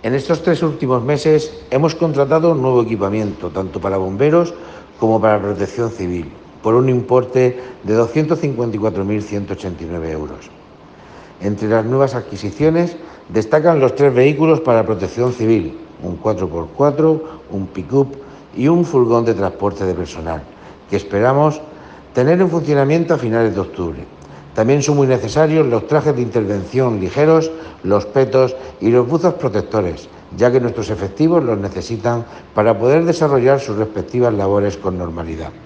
En estos 3 últimos meses hemos contratado un nuevo equipamiento, tanto para bomberos como para protección civil, por un importe de 254.189 euros. Entre las nuevas adquisiciones destacan los 3 vehículos para protección civil, un 4x4, un pick-up y un furgón de transporte de personal, que esperamos tener en funcionamiento a finales de octubre. También son muy necesarios los trajes de intervención ligeros, los petos y los buzos protectores, ya que nuestros efectivos los necesitan para poder desarrollar sus respectivas labores con normalidad.